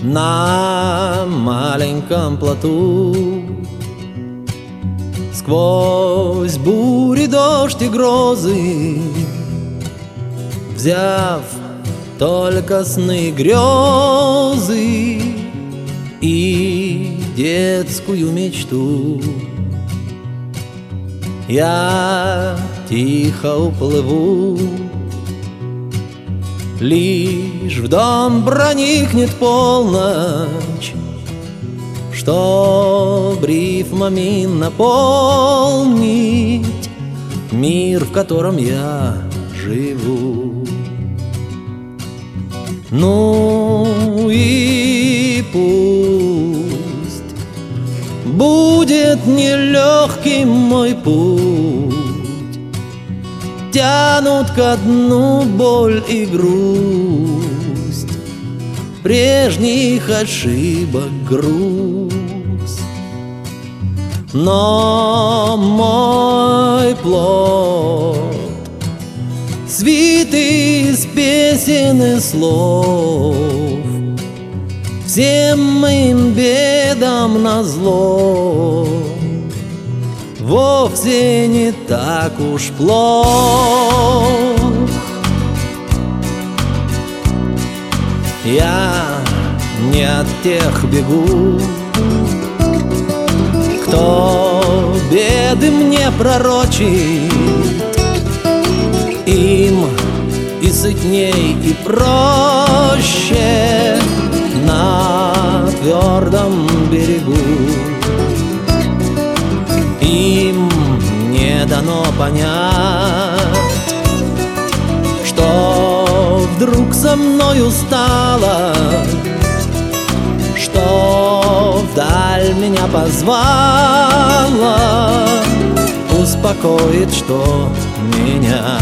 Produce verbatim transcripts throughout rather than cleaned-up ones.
на маленьком плоту. Сквозь бури, дождь и грозы, взяв только сны и грезы и детскую мечту, я тихо уплыву. Лишь в дом проникнет полночь, чтоб рифмами наполнить мир, в котором я живу. Ну и пусть будет нелегким мой путь, тянут ко дну боль и грусть, прежних ошибок груз. Но мой плод свитый из песен и слов, всем моим бедам назло, вовсе не так уж плох. Я не от тех бегу, кто беды мне пророчит. Им и сытней, и проще на твердом берегу. Им не дано понять, что вдруг со мною стало, что вдаль меня позвала, успокоит, что меня.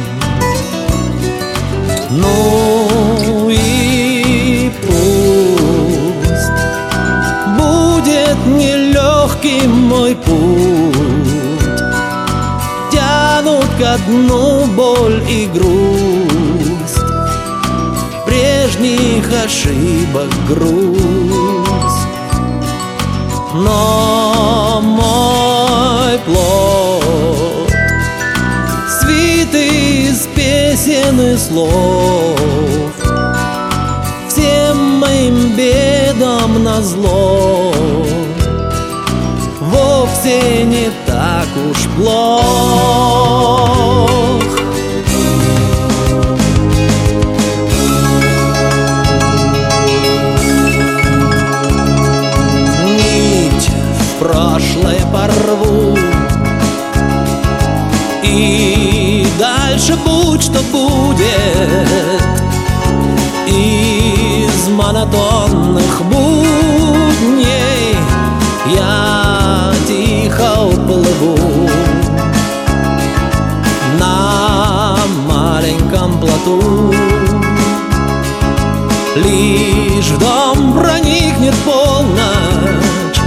Ну и пусть будет нелегким мой путь, тянут ко дну боль и грусть, прежних ошибок грусть. Но мой плод свитый из песен и слов, всем моим бедам назло, вовсе не так уж плох. Нить в прошлое порву, и дальше будь что будет. Из монотонных будней я тихо уплыву на маленьком плоту. Лишь в дом проникнет полночь,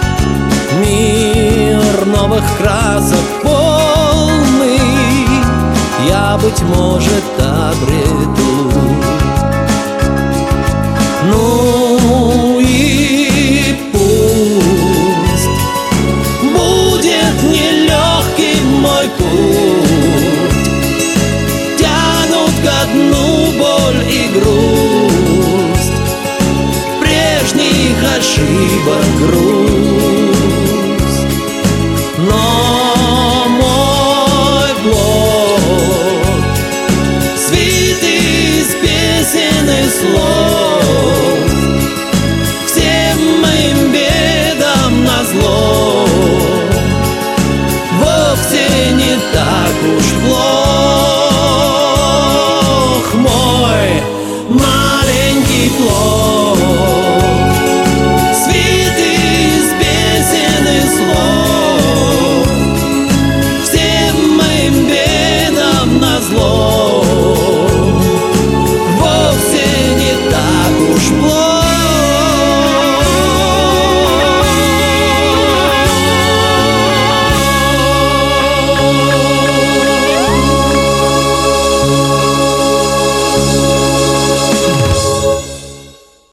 мир новых красок полный я, быть может, обрету. Ну и пусть будет нелегким мой путь, тянут ко дну боль и грусть, прежних ошибок грусть.